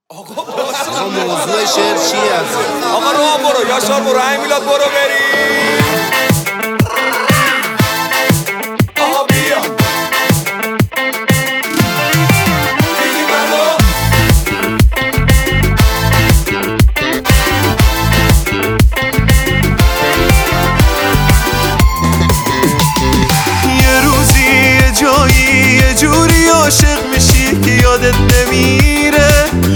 آقا موضوع شعر چی هست؟ آقا راه برو یاشار برو همین میلاد برو بریم. آقا بیا دیدی منو یه روزی یه جایی یه جوری عاشق میشی که یادت نمیره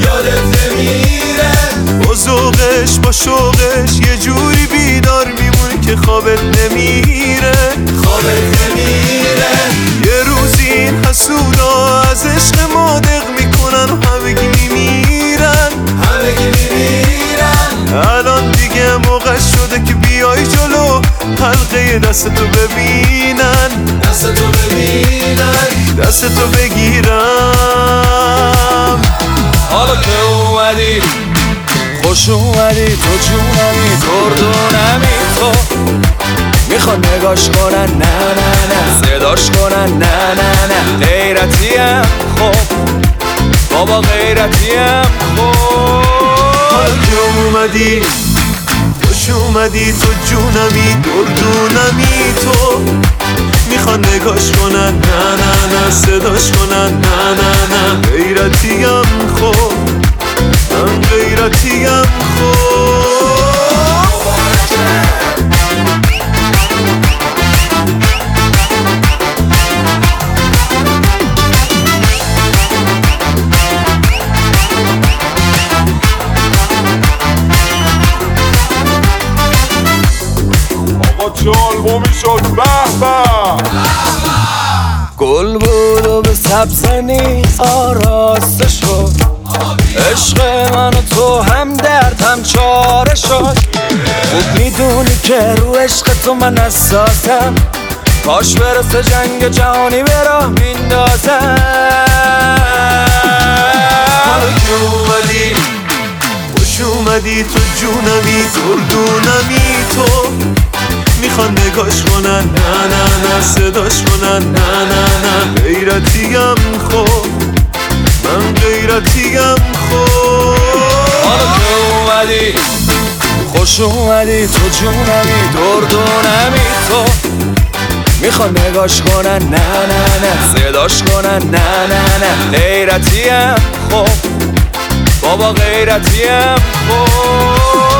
با ذوقش با شوقش یه جوری بیدار میمونی که خوابت نمیره یه روزی این حسودا از عشق ما دق میکنن و همگی میمیرن الان دیگه موقع شده که بیای جلو حلقه دستتو ببینن دستتو بگیرم. حالا که اومدی خوش اومدی تو جونمی دردونمی تو میخوان نگاش کنن نه نه نه صداش کنن نه نه نه غیرتیم خب بابا غیرتیم خب حالا که اومدی خوش اومدی تو جونمی دردونمی تو میخوان نگاش کنن نه نه نه صداش کنن نه نه نه غیرتیم خب من غیرتیم خب چه آلبومی شد به به گل بود و به سبزنی آراسته شد عشق من و تو هم درد هم چاره شد خوب میدونی که رو عشق تو من حساسم کاش برسه جنگ جهانی به راه میندازم حالا که اومدی خوش اومدی تو جونمی دردونمی تو میخوان نگاش کنن نه نه نه صداش کنن نه نه نه غیرتیم خب من غیرتیم خب حالا که اومدی خوش اومدی تو جونمی دردونمی تو میخوان نگاش کنن نه نه نه صداش کنن نه نه نه غیرتیم خب بابا غیرتیم خب